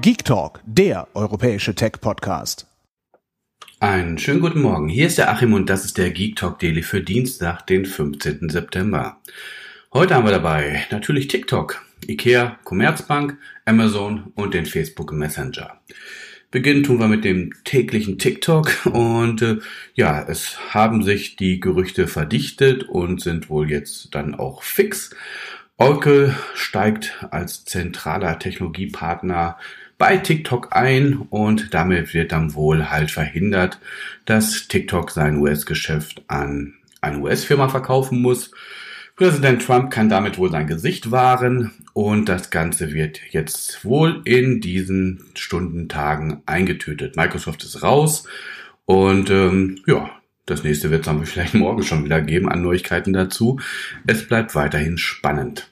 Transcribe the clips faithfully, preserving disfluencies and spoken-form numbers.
Geek Talk, der europäische Tech-Podcast. Einen schönen guten Morgen. Hier ist der Achim und das ist der Geek Talk Daily für Dienstag, den fünfzehnten September. Heute haben wir dabei natürlich TikTok, IKEA, Commerzbank, Amazon und den Facebook Messenger. Beginnen tun wir mit dem täglichen TikTok und äh, ja, es haben sich die Gerüchte verdichtet und sind wohl jetzt dann auch fix. Oracle steigt als zentraler Technologiepartner bei TikTok ein und damit wird dann wohl halt verhindert, dass TikTok sein U S-Geschäft an eine U S-Firma verkaufen muss. Präsident Trump kann damit wohl sein Gesicht wahren und das Ganze wird jetzt wohl in diesen Stundentagen eingetötet. Microsoft ist raus und ähm, ja, das nächste wird es dann vielleicht morgen schon wieder geben an Neuigkeiten dazu. Es bleibt weiterhin spannend.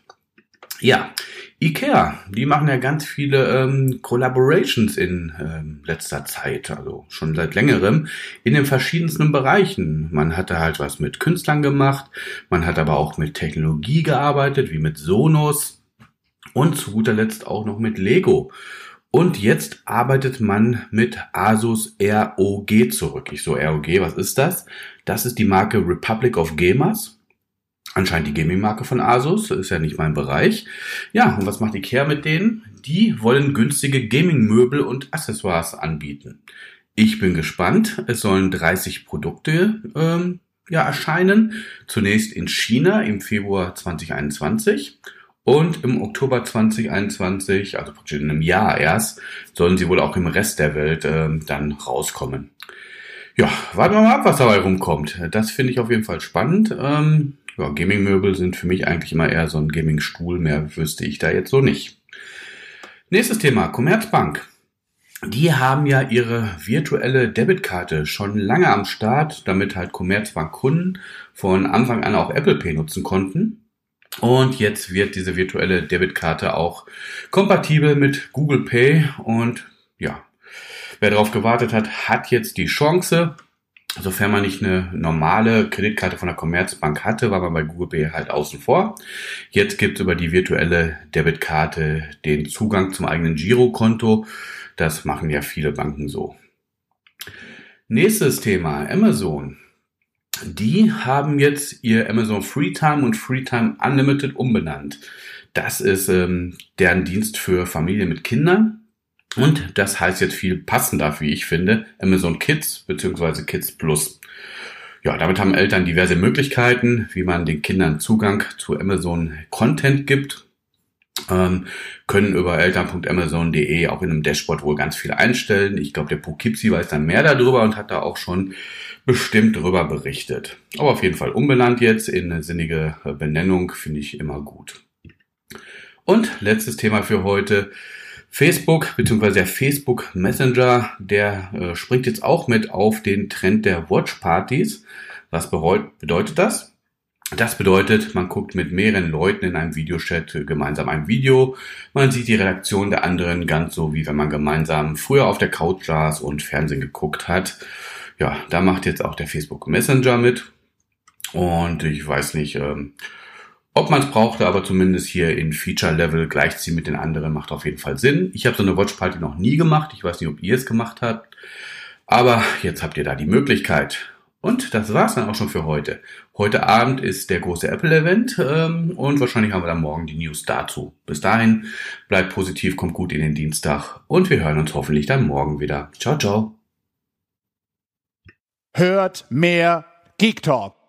Ja, IKEA, die machen ja ganz viele ähm, Collaborations in ähm, letzter Zeit, also schon seit längerem, in den verschiedensten Bereichen. Man hatte halt was mit Künstlern gemacht, man hat aber auch mit Technologie gearbeitet, wie mit Sonos und zu guter Letzt auch noch mit Lego. Und jetzt arbeitet man mit Asus R O G zurück. Ich so, R O G, was ist das? Das ist die Marke Republic of Gamers. Anscheinend die Gaming-Marke von Asus, ist ja nicht mein Bereich. Ja, und was macht IKEA mit denen? Die wollen günstige Gaming-Möbel und Accessoires anbieten. Ich bin gespannt. Es sollen dreißig Produkte ähm, ja, erscheinen. Zunächst in China im Februar zwanzig einundzwanzig und im Oktober zwanzig einundzwanzig, also praktisch in einem Jahr erst, sollen sie wohl auch im Rest der Welt ähm, dann rauskommen. Ja, warten wir mal ab, was dabei rumkommt. Das finde ich auf jeden Fall spannend. Ähm, Ja, Gaming-Möbel sind für mich eigentlich immer eher so ein Gaming-Stuhl, mehr wüsste ich da jetzt so nicht. Nächstes Thema, Commerzbank. Die haben ja ihre virtuelle Debitkarte schon lange am Start, damit halt Commerzbank-Kunden von Anfang an auch Apple Pay nutzen konnten. Und jetzt wird diese virtuelle Debitkarte auch kompatibel mit Google Pay und ja, wer darauf gewartet hat, hat jetzt die Chance. Sofern man nicht eine normale Kreditkarte von der Commerzbank hatte, war man bei Google Pay halt außen vor. Jetzt gibt es über die virtuelle Debitkarte den Zugang zum eigenen Girokonto. Das machen ja viele Banken so. Nächstes Thema, Amazon. Die haben jetzt ihr Amazon Freetime und Freetime Unlimited umbenannt. Das ist ähm, deren Dienst für Familien mit Kindern. Und das heißt jetzt viel passender, wie ich finde, Amazon Kids bzw. Kids Plus. Ja, damit haben Eltern diverse Möglichkeiten, wie man den Kindern Zugang zu Amazon Content gibt, ähm, können über eltern punkt amazon punkt de auch in einem Dashboard wohl ganz viel einstellen. Ich glaube, der Poughkeepsie weiß dann mehr darüber und hat da auch schon bestimmt darüber berichtet. Aber auf jeden Fall umbenannt jetzt in eine sinnige Benennung, finde ich immer gut. Und letztes Thema für heute. Facebook bzw. der Facebook Messenger, der äh, springt jetzt auch mit auf den Trend der Watchpartys. Was bereut, bedeutet das? Das bedeutet, man guckt mit mehreren Leuten in einem Videochat äh, gemeinsam ein Video. Man sieht die Reaktion der anderen ganz so, wie wenn man gemeinsam früher auf der Couch saß und Fernsehen geguckt hat. Ja, da macht jetzt auch der Facebook Messenger mit. Und ich weiß nicht, ähm, ob man es brauchte, aber zumindest hier in Feature-Level gleichziehen mit den anderen macht auf jeden Fall Sinn. Ich habe so eine Watchparty noch nie gemacht. Ich weiß nicht, ob ihr es gemacht habt. Aber jetzt habt ihr da die Möglichkeit. Und das war's dann auch schon für heute. Heute Abend ist der große Apple-Event ähm, und wahrscheinlich haben wir dann morgen die News dazu. Bis dahin, bleibt positiv, kommt gut in den Dienstag und wir hören uns hoffentlich dann morgen wieder. Ciao, ciao. Hört mehr Geek Talk.